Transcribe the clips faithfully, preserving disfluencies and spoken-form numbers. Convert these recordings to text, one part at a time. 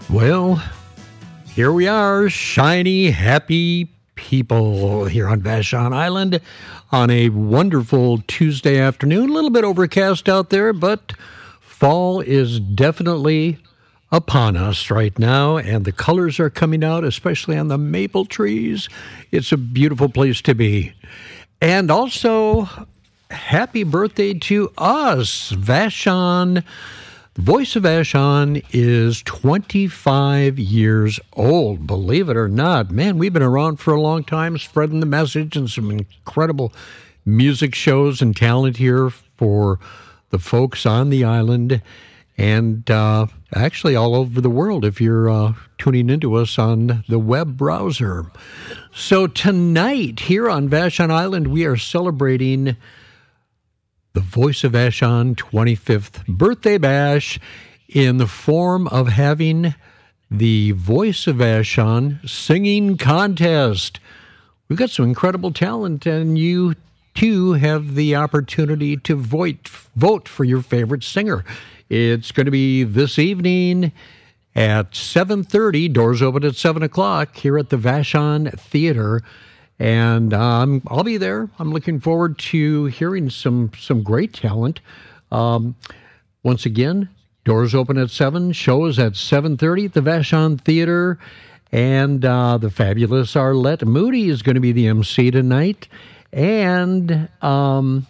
Well, here we are, shiny, happy people here on Vashon Island on a wonderful Tuesday afternoon. A little bit overcast out there, but fall is definitely upon us right now, and the colors are coming out, especially on the maple trees. It's a beautiful place to be. And also, happy birthday to us, Vashon. The Voice of Vashon is twenty-five years old, believe it or not. Man, we've been around for a long time, spreading the message and some incredible music shows and talent here for the folks on the island and uh, actually all over the world if you're uh, tuning into us on the web browser. So tonight here on Vashon Island, we are celebrating the Voice of Vashon twenty-fifth birthday bash in the form of having the Voice of Vashon singing contest. We've got some incredible talent, and you too have the opportunity to vote, vote for your favorite singer. It's going to be this evening at seven thirty. Doors open at seven o'clock here at the Vashon Theater. And um, I'll be there. I'm looking forward to hearing some some great talent. Um, once again, doors open at seven. Show is at seven thirty at the Vashon Theater. And uh, the fabulous Arlette Moody is going to be the M C tonight. And um,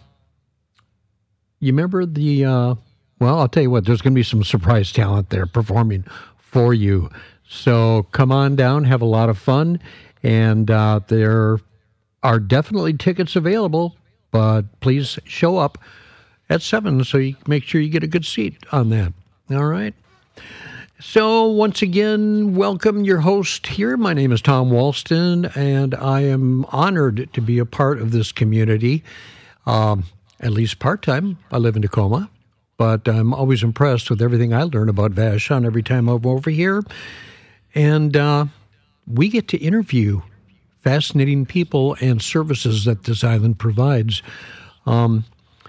you remember the, uh, well, I'll tell you what, there's going to be some surprise talent there performing for you. So come on down, have a lot of fun. And uh, there are definitely tickets available, but please show up at seven so you make sure you get a good seat on that. All right. So once again, welcome your host here. My name is Tom Walston, and I am honored to be a part of this community, um, at least part-time. I live in Tacoma, but I'm always impressed with everything I learn about Vashon every time I'm over here. And uh, we get to interview fascinating people and services that this island provides. Um,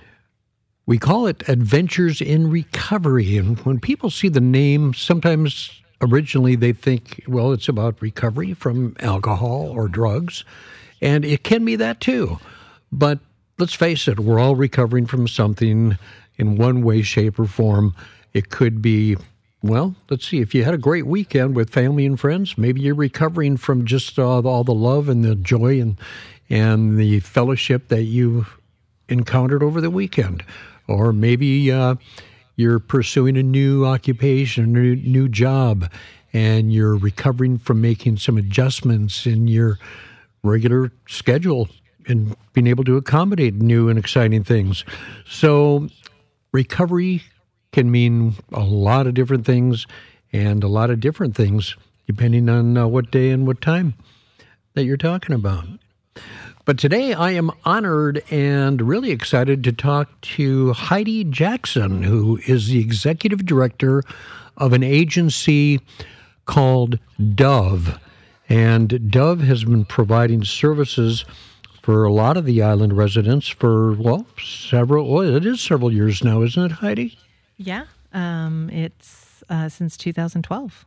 we call it Adventures in Recovery. And when people see the name, sometimes originally they think, well, it's about recovery from alcohol or drugs. And it can be that too. But let's face it, we're all recovering from something in one way, shape, or form. It could be, well, let's see, if you had a great weekend with family and friends, maybe you're recovering from just uh, all the love and the joy and and the fellowship that you encountered over the weekend. Or maybe uh, you're pursuing a new occupation, a new, new job, and you're recovering from making some adjustments in your regular schedule and being able to accommodate new and exciting things. So recovery can mean a lot of different things and a lot of different things depending on uh, what day and what time that you're talking about. But today I am honored and really excited to talk to Heidi Jackson, who is the executive director of an agency called Dove. And Dove has been providing services for a lot of the island residents for, well, several, well, it is several years now, isn't it, Heidi? Yeah, um, it's uh, since two thousand twelve.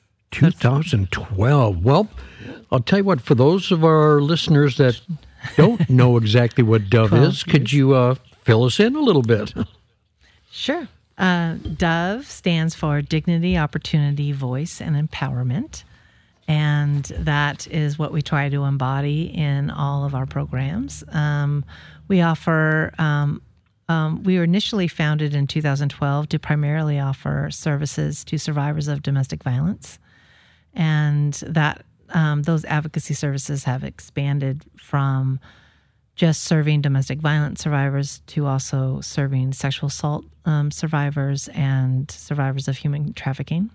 twenty twelve. Well, I'll tell you what, for those of our listeners that don't know exactly what Dove is, could you uh, fill us in a little bit? Sure. Uh, Dove stands for Dignity, Opportunity, Voice, and Empowerment. And that is what we try to embody in all of our programs. Um, we offer... Um, Um, we were initially founded in two thousand twelve to primarily offer services to survivors of domestic violence, and that um, those advocacy services have expanded from just serving domestic violence survivors to also serving sexual assault um, survivors and survivors of human trafficking,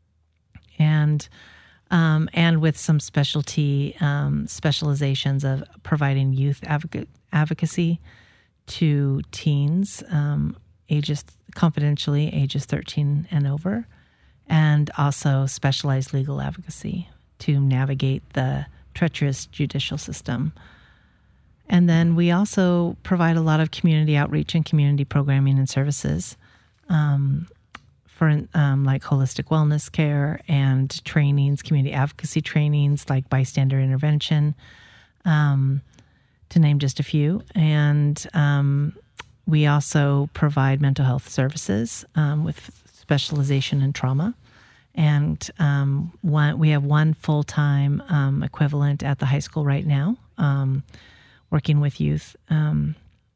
and um, and with some specialty um, specializations of providing youth advocate, advocacy to teens, um, ages confidentially ages thirteen and over, and also specialized legal advocacy to navigate the treacherous judicial system. And then we also provide a lot of community outreach and community programming and services um, for um, like holistic wellness care and trainings, community advocacy trainings like bystander intervention, um, to name just a few. And um, we also provide mental health services um, with specialization in trauma. And um, one, we have one full-time um, equivalent at the high school right now, um, working with youth. Um,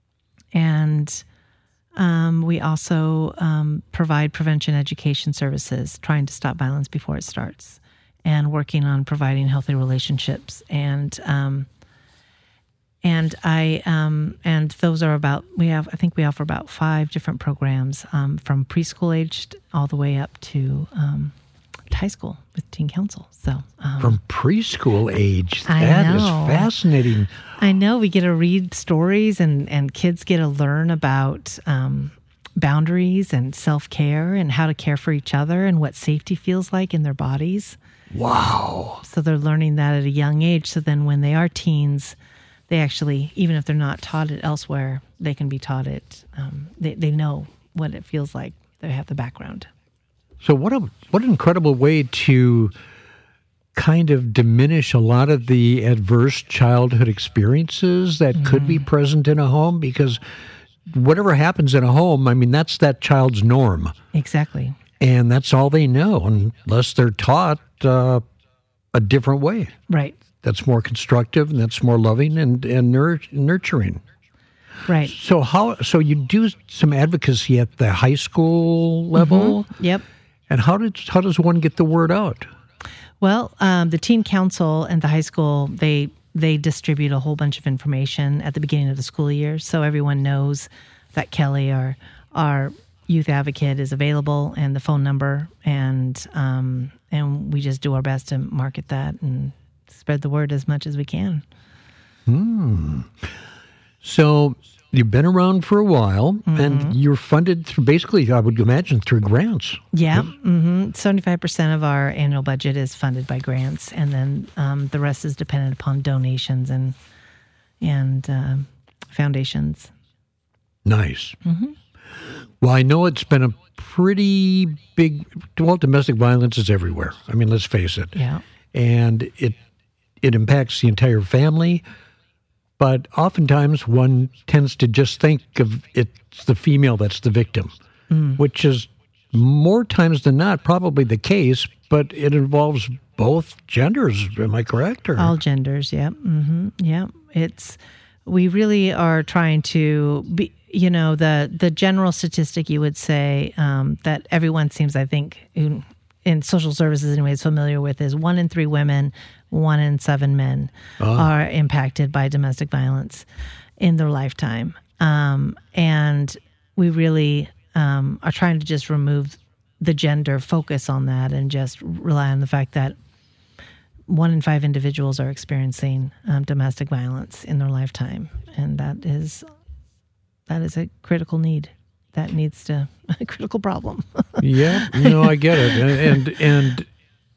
and um, we also um, provide prevention education services, trying to stop violence before it starts, and working on providing healthy relationships. And um, and I um, and those are about we have I think we offer about five different programs um, from preschool aged all the way up to um, high school with teen council. So um, from preschool age, I that is know. fascinating. I know we get to read stories, and, and kids get to learn about um, boundaries and self-care and how to care for each other and what safety feels like in their bodies. Wow. So they're learning that at a young age. So then when they are teens, they actually, even if they're not taught it elsewhere, they can be taught it. Um, they, they know what it feels like. They have the background. So what a what an incredible way to kind of diminish a lot of the adverse childhood experiences that mm-hmm. could be present in a home, because whatever happens in a home, I mean, that's that child's norm. Exactly. And that's all they know, unless they're taught uh, a different way. Right. That's more constructive and that's more loving and, and nur- nurturing. Right. So how? So you do some advocacy at the high school level? Mm-hmm. Yep. And how did how does one get the word out? Well, um, the teen council and the high school, they they distribute a whole bunch of information at the beginning of the school year, so everyone knows that Kelly, our our youth advocate, is available, and the phone number, and um, and we just do our best to market that and spread the word as much as we can. Hmm. So you've been around for a while, mm-hmm. and you're funded through, basically, I would imagine, through grants. Yeah. Mm-hmm. seventy-five percent of our annual budget is funded by grants, and then um, the rest is dependent upon donations and and uh, foundations. Nice. Mm-hmm. Well, I know it's been a pretty big, well, domestic violence is everywhere. I mean, let's face it. Yeah. And it it impacts the entire family. But oftentimes one tends to just think of it's the female that's the victim, mm. which is more times than not probably the case, but it involves both genders. Am I correct? Or? All genders, yeah. Mm-hmm. Yeah. It's, we really are trying to be, you know, the, the general statistic you would say um, that everyone seems, I think, in, in social services anyways, familiar with is one in three women, one in seven men oh. are impacted by domestic violence in their lifetime. Um, and we really um, are trying to just remove the gender focus on that and just rely on the fact that one in five individuals are experiencing um, domestic violence in their lifetime. And that is that is a critical need. That needs to, a critical problem. Yeah, no, I get it. And, and, and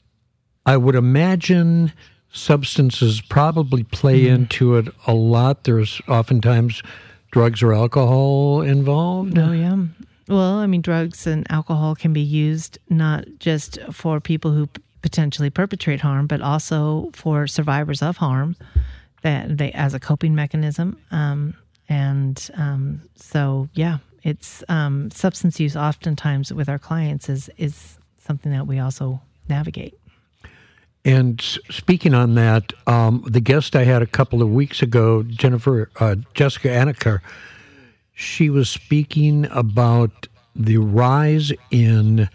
I would imagine substances probably play mm. into it a lot. There's oftentimes drugs or alcohol involved. Oh, yeah. Well, I mean, drugs and alcohol can be used not just for people who p- potentially perpetrate harm, but also for survivors of harm that they as a coping mechanism. Um, and um, so, yeah, it's um, substance use oftentimes with our clients is is something that we also navigate. And speaking on that, um, the guest I had a couple of weeks ago, Jennifer, uh, Jessica Anaker, she was speaking about the rise in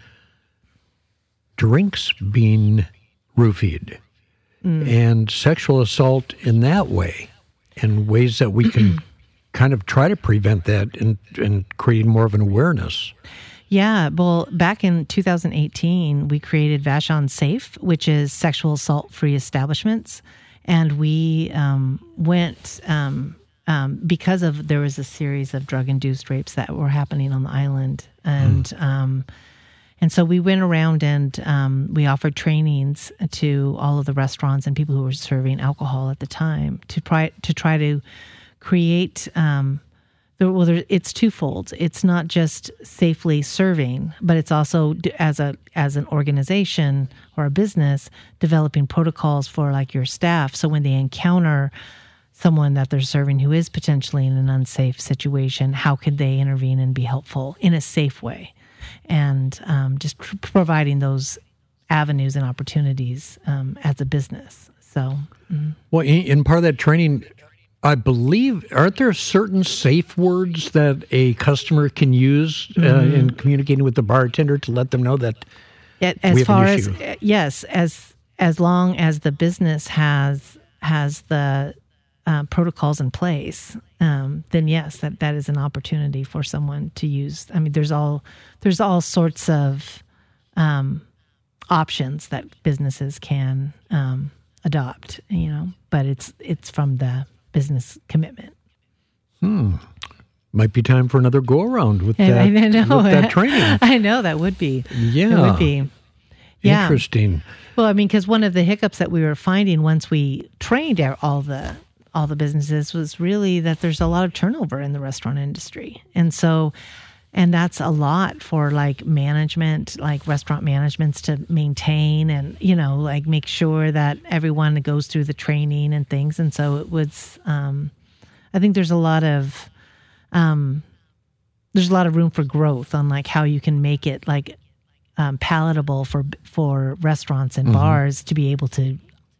drinks being roofied mm. and sexual assault in that way, and ways that we can kind of try to prevent that and, and create more of an awareness. Yeah, well, back in two thousand eighteen, we created Vashon Safe, which is sexual assault-free establishments. And we um, went, um, um, because of there was a series of drug-induced rapes that were happening on the island. And mm. um, and so we went around and um, we offered trainings to all of the restaurants and people who were serving alcohol at the time to try to, try to create um, there, well, there, it's twofold. It's not just safely serving, but it's also d- as a as an organization or a business developing protocols for like your staff. So when they encounter someone that they're serving who is potentially in an unsafe situation, how could they intervene and be helpful in a safe way? And um, just pr- providing those avenues and opportunities um, as a business. So, mm. Well, in, in part of that training, I believe, aren't there certain safe words that a customer can use uh, mm-hmm. in communicating with the bartender to let them know that As we have far an as issue? yes, as as long as the business has has the uh, protocols in place, um, then yes, that, that is an opportunity for someone to use. I mean, there's all there's all sorts of um, options that businesses can um, adopt, you know, but it's it's from the business commitment. Hmm. Might be time for another go around with I, that, I know. with that training. I know that would be. Yeah. It would be. Yeah. Interesting. Well, I mean, because one of the hiccups that we were finding once we trained our, all the all the businesses was really that there's a lot of turnover in the restaurant industry, and so, and that's a lot for like management, like restaurant managements to maintain, and you know, like make sure that everyone goes through the training and things. And so it was. Um, I think there's a lot of, um, there's a lot of room for growth on like how you can make it like. Um, palatable for for restaurants and mm-hmm. bars to be able to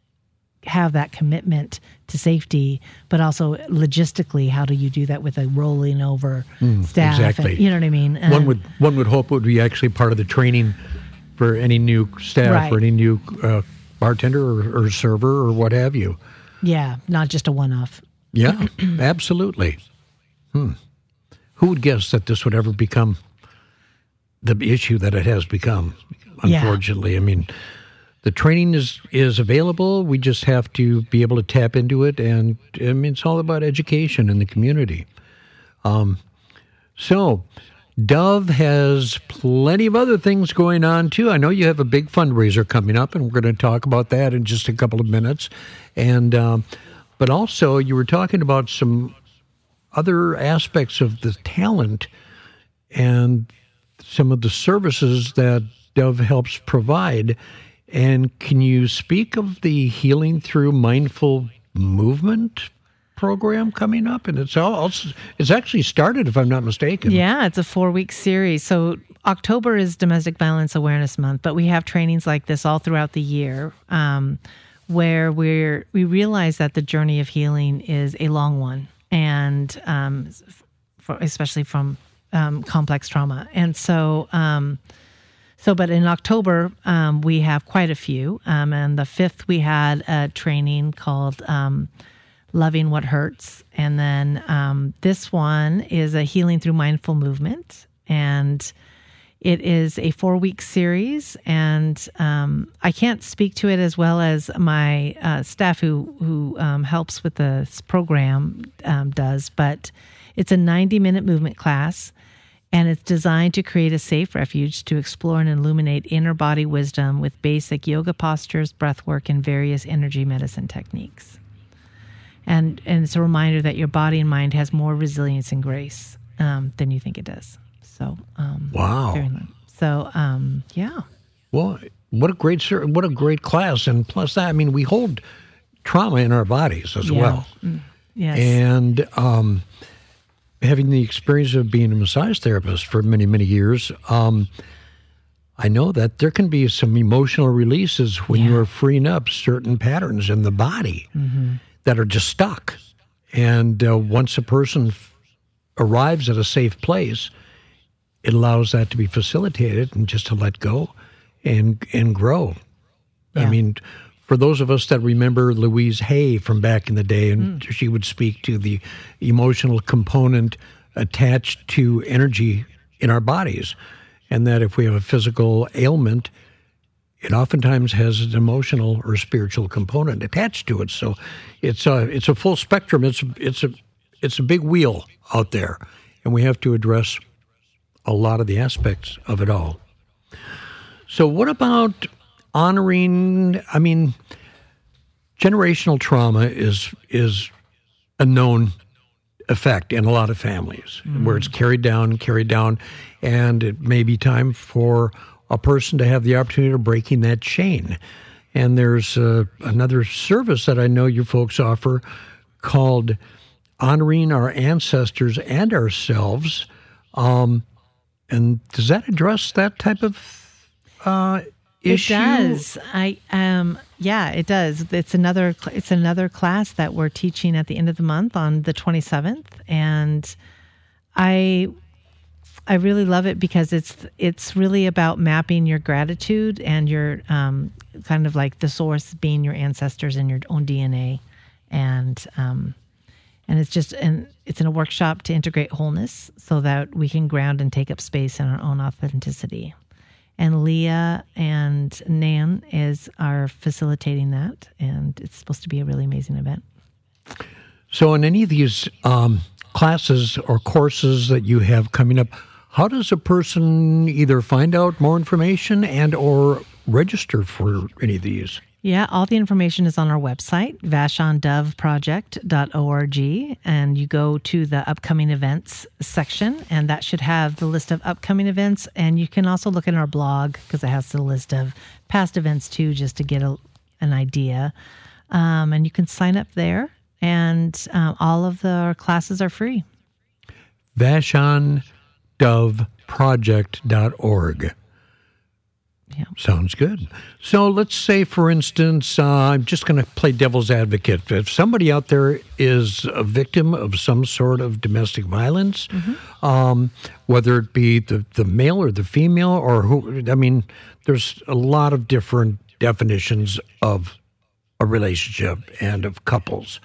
have that commitment to safety, but also logistically, how do you do that with a rolling over mm, staff? Exactly. And, you know what I mean? Um, one would one would hope it would be actually part of the training for any new staff right. or any new uh, bartender or, or server or what have you. Yeah, not just a one-off. Yeah, absolutely. Hmm. Who would guess that this would ever become the issue that it has become, unfortunately? Yeah. I mean, the training is, is available. We just have to be able to tap into it. And I mean, it's all about education in the community. Um, so Dove has plenty of other things going on too. I know you have a big fundraiser coming up, and we're going to talk about that in just a couple of minutes. And, um, but also you were talking about some other aspects of the talent and some of the services that Dove helps provide. And can you speak of the Healing Through Mindful Movement program coming up? And it's all, it's actually started, if I'm not mistaken. Yeah, it's a four-week series. So October is Domestic Violence Awareness Month, but we have trainings like this all throughout the year, um, where we're we realize that the journey of healing is a long one, and um, for, especially from Um, complex trauma. And so, um, so, but in October, um, we have quite a few. Um, and the fifth, we had a training called um, Loving What Hurts. And then um, this one is a Healing Through Mindful Movement. And it is a four-week series. And um, I can't speak to it as well as my uh, staff who, who um, helps with this program um, does, but it's a ninety-minute movement class. And it's designed to create a safe refuge to explore and illuminate inner body wisdom with basic yoga postures, breath work, and various energy medicine techniques. And and it's a reminder that your body and mind has more resilience and grace um, than you think it does. So um, wow. Very, so um, yeah. Well, what a great what a great class, and plus that, I mean, we hold trauma in our bodies as yeah. well. Mm, yes. And um, having the experience of being a massage therapist for many, many years, um, I know that there can be some emotional releases when yeah. you are freeing up certain patterns in the body mm-hmm. that are just stuck. And uh, once a person f- arrives at a safe place, it allows that to be facilitated and just to let go and and grow. Yeah. I mean, for those of us that remember Louise Hay from back in the day, and mm. she would speak to the emotional component attached to energy in our bodies, and that if we have a physical ailment, it oftentimes has an emotional or spiritual component attached to it. So it's a it's a full spectrum. It's it's a it's a big wheel out there, and we have to address a lot of the aspects of it all. So what about honoring, I mean, generational trauma is is a known effect in a lot of families, mm. where it's carried down, carried down, and it may be time for a person to have the opportunity of breaking that chain. And there's uh, another service that I know you folks offer called Honoring Our Ancestors and Ourselves. Um, and does that address that type of uh, issue? It does. I um yeah, it does. It's another it's another class that we're teaching at the end of the month on the twenty-seventh, and I I really love it because it's it's really about mapping your gratitude and your um kind of like the source being your ancestors and your own D N A, and um and it's just and it's in a workshop to integrate wholeness so that we can ground and take up space in our own authenticity. And Leah and Nan is are facilitating that, and it's supposed to be a really amazing event. So in any of these um, classes or courses that you have coming up, how does a person either find out more information and or register for any of these? Yeah, all the information is on our website, vashon dove project dot org, and you go to the upcoming events section, and that should have the list of upcoming events. And you can also look at our blog because it has the list of past events too, just to get a, an idea. Um, and you can sign up there, and um, all of the our classes are free. vashon dove project dot org. Yeah. Sounds good. So let's say, for instance, uh, I'm just going to play devil's advocate. If somebody out there is a victim of some sort of domestic violence, mm-hmm. um, whether it be the, the male or the female, or who, I mean, there's a lot of different definitions of a relationship and of couples.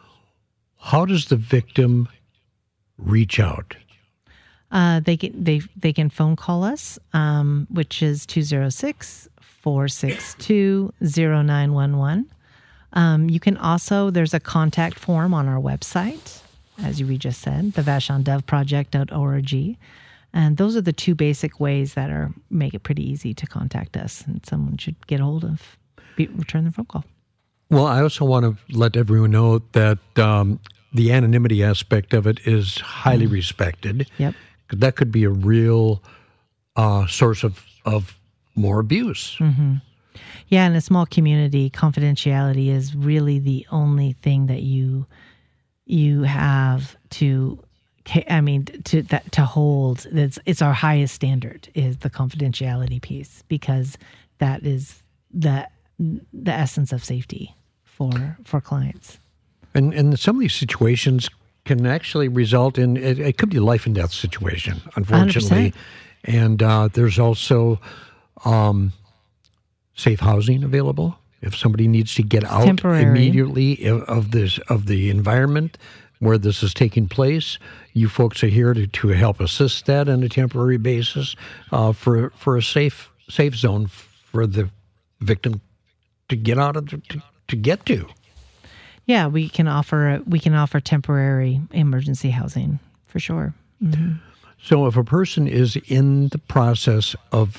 How does the victim reach out? Uh, they can they they can phone call us, um, which is two oh six, four six two, oh nine one one. Um, you can also, there's a contact form on our website, as we just said, the vashon dove project dot org. And those are the two basic ways that are make it pretty easy to contact us, and someone should get a hold of, be, return their phone call. Well, I also want to let everyone know that um, the anonymity aspect of it is highly mm. respected. Yep. That could be a real uh, source of, of more abuse. Mm-hmm. Yeah, in a small community, confidentiality is really the only thing that you you have to. I mean, to that to hold. It's it's our highest standard is the confidentiality piece, because that is the the essence of safety for for clients. And and some of these situations can actually result in, it, it could be a life and death situation, unfortunately. one hundred percent. And uh, there's also um, safe housing available if somebody needs to get out Temporary. immediately of this of the environment where this is taking place. You folks are here to, to help assist that on a temporary basis uh, for for a safe safe zone for the victim to get out of the, to, to get to. Yeah, we can offer we can offer temporary emergency housing for sure. Mm-hmm. So, if a person is in the process of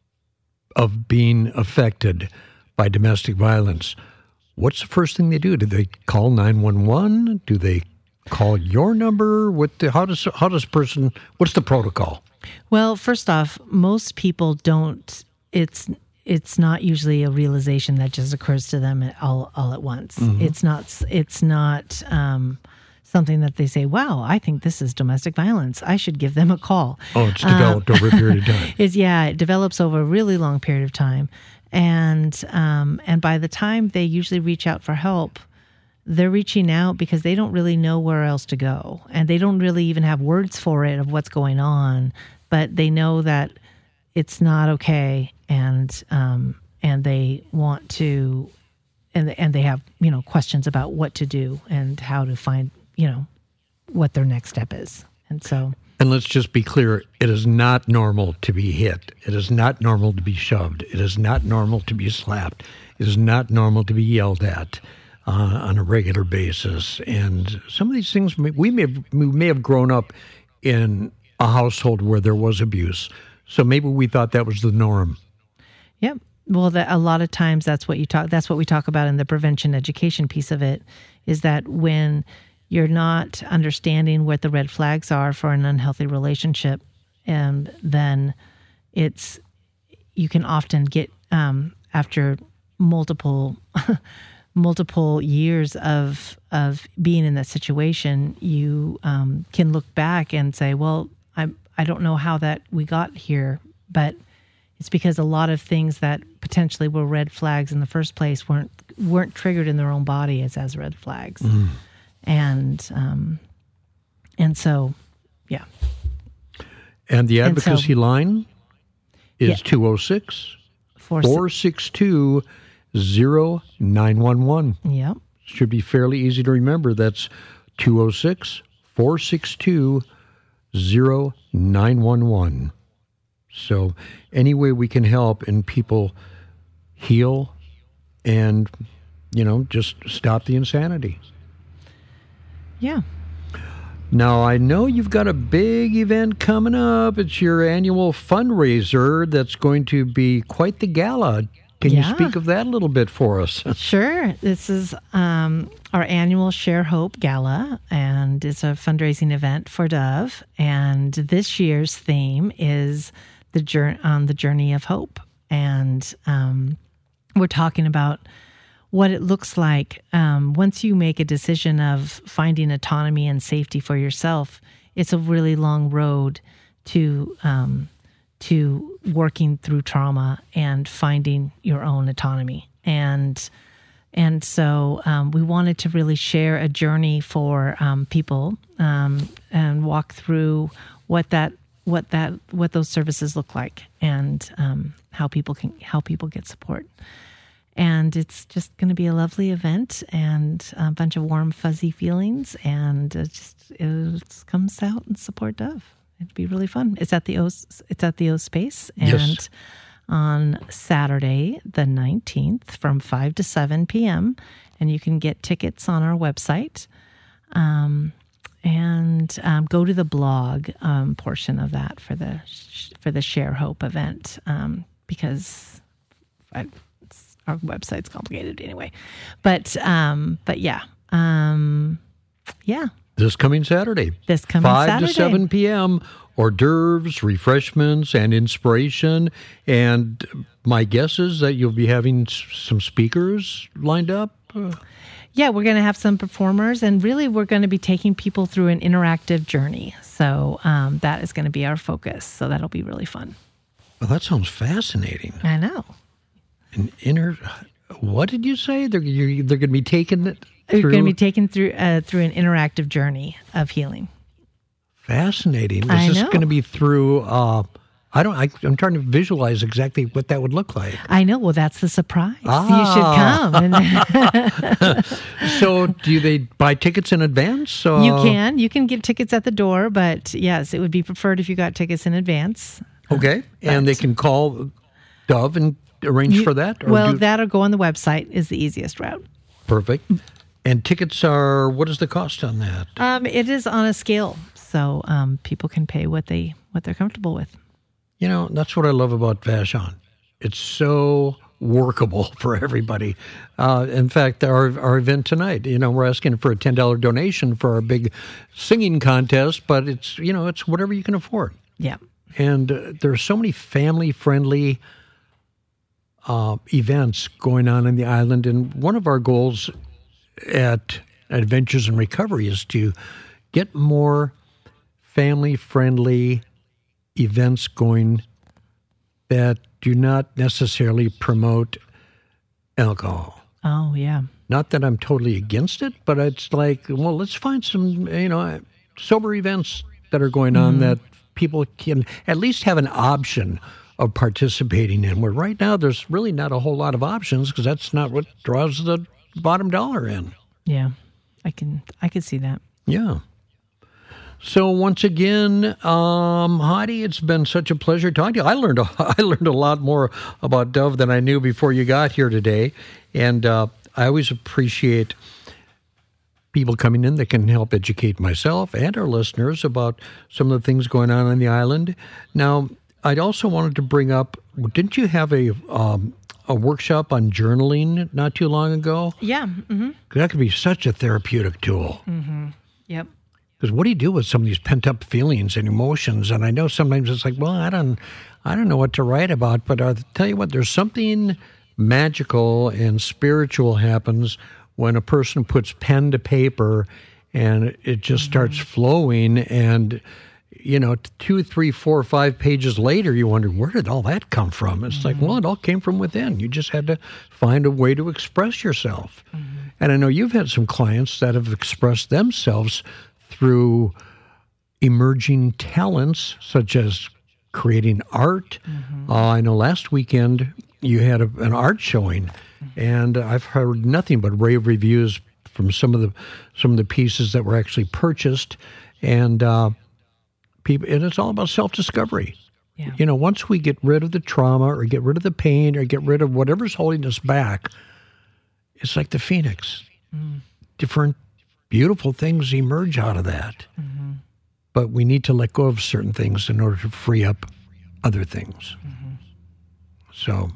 of being affected by domestic violence, what's the first thing they do? Do they call nine one one? Do they call your number? What? The, how does how does a person? What's the protocol? Well, first off, most people don't. It's It's not usually a realization that just occurs to them all all at once. Mm-hmm. It's not. It's not um, something that they say, "Wow, I think this is domestic violence. I should give them a call." Oh, it's developed um, over a period of time. It's yeah, it develops over a really long period of time, and um, and by the time they usually reach out for help, they're reaching out because they don't really know where else to go, and they don't really even have words for it of what's going on, but they know that it's not okay. And um, and they want to, and and they have you know questions about what to do and how to find you know what their next step is. And so, and let's just be clear: it is not normal to be hit. It is not normal to be shoved. It is not normal to be slapped. It is not normal to be yelled at uh, on a regular basis. And some of these things we may have, we may have grown up in a household where there was abuse, so maybe we thought that was the norm. Yep. Well, that a lot of times that's what you talk. That's what we talk about in the prevention education piece of it. Is that when you're not understanding what the red flags are for an unhealthy relationship, and then it's you can often get um, after multiple multiple years of of being in that situation, you um, can look back and say, well, I I don't know how that we got here, but it's because a lot of things that potentially were red flags in the first place weren't weren't triggered in their own body as as red flags, mm. and um, and so yeah. And the advocacy and so, line is two oh six, four six two, zero nine one one. Yep. Should be fairly easy to remember. That's two oh six, four six two, zero nine one one. So any way we can help and people heal and, you know, just stop the insanity. Yeah. Now, I know you've got a big event coming up. It's your annual fundraiser that's going to be quite the gala. Can yeah. you speak of that a little bit for us? Sure. This is um, our annual Share Hope Gala, and it's a fundraising event for Dove. And this year's theme is the journey on the journey of hope. And um, we're talking about what it looks like um, once you make a decision of finding autonomy and safety for yourself. It's a really long road to um, to working through trauma and finding your own autonomy. And and so um, we wanted to really share a journey for um, people um, and walk through what that what that what those services look like and um, how people can how people get support. And it's just going to be a lovely event and a bunch of warm, fuzzy feelings. And it just it comes out and support Dove. It'd be really fun. It's at the O. It's at the O Space, and yes. on Saturday the nineteenth from five to seven p.m. And you can get tickets on our website. Um, and um, go to the blog um, portion of that for the for the Share Hope event um, because. I, Our website's complicated anyway, but um, but yeah, um, yeah. This coming Saturday, this coming five Saturday, to seven p.m. Hors d'oeuvres, refreshments, and inspiration. And my guess is that you'll be having some speakers lined up. Yeah, we're going to have some performers, and really, we're going to be taking people through an interactive journey. So um, that is going to be our focus. So that'll be really fun. Well, that sounds fascinating. I know. An inner, what did you say? They're you're, they're going to be taken it through? You're going to be taken through uh, through an interactive journey of healing. Fascinating. Is I this know. going to be through? Uh, I don't. I, I'm trying to visualize exactly what that would look like. I know. Well, that's the surprise. Ah. You should come. So, do they buy tickets in advance? Or? You can. You can get tickets at the door, but yes, it would be preferred if you got tickets in advance. Okay, but, and they can call Dove and arrange you, for that? Or well, do... that or go on the website is the easiest route. Perfect. And tickets are, what is the cost on that? Um, it is on a scale, so um, people can pay what they what they're comfortable with. You know, that's what I love about Vashon. It's so workable for everybody. Uh, in fact, our our event tonight, you know, we're asking for a ten dollars donation for our big singing contest, but it's, you know, it's whatever you can afford. Yeah. And uh, there are so many family-friendly Uh, events going on in the island, and one of our goals at Adventures in Recovery is to get more family-friendly events going that do not necessarily promote alcohol. Oh, yeah. Not that I'm totally against it, but it's like, well, let's find some, you know, sober events that are going on mm. that people can at least have an option of participating in, where right now there's really not a whole lot of options because that's not what draws the bottom dollar in. Yeah, I can I can see that. Yeah. So once again, um, Heidi, it's been such a pleasure talking to you. I learned a, I learned a lot more about Dove than I knew before you got here today, and uh, I always appreciate people coming in that can help educate myself and our listeners about some of the things going on on the island. Now, I'd also wanted to bring up, didn't you have a um, a workshop on journaling not too long ago. Yeah. Mm-hmm. That could be such a therapeutic tool. Mm-hmm. Yep. Because what do you do with some of these pent-up feelings and emotions? And I know sometimes it's like, well, I don't, I don't know what to write about. But I'll tell you what, there's something magical and spiritual happens when a person puts pen to paper and it just mm-hmm. starts flowing. And, you know, two, three, four, five pages later, you wonder, where did all that come from? It's mm-hmm. like, well, it all came from within. You just had to find a way to express yourself. Mm-hmm. And I know you've had some clients that have expressed themselves through emerging talents, such as creating art. Mm-hmm. Uh, I know last weekend you had a, an art showing, mm-hmm. and I've heard nothing but rave reviews from some of the some of the pieces that were actually purchased, and uh, people. And it's all about self-discovery. Yeah. You know, once we get rid of the trauma, or get rid of the pain, or get rid of whatever's holding us back, it's like the phoenix. Mm. Different beautiful things emerge out of that. Mm-hmm. But we need to let go of certain things in order to free up other things. Mm-hmm. So,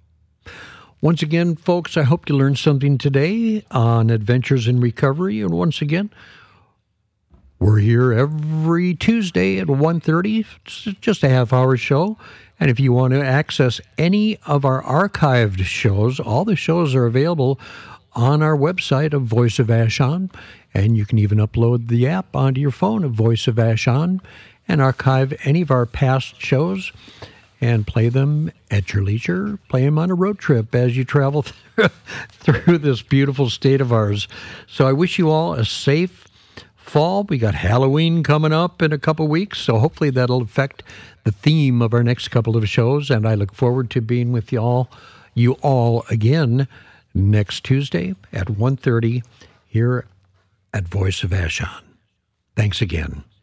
once again, folks, I hope you learned something today on Adventures in Recovery. And once again, we're here every Tuesday at one thirty. It's just a half-hour show. And if you want to access any of our archived shows, all the shows are available on our website of Voice of Vashon, and you can even upload the app onto your phone of Voice of Vashon and archive any of our past shows and play them at your leisure. Play them on a road trip as you travel through this beautiful state of ours. So I wish you all a safe fall. We got Halloween coming up in a couple weeks, so hopefully that'll affect the theme of our next couple of shows, and I look forward to being with you all, you all again next Tuesday at one thirty here at Voice of Vashon. Thanks again.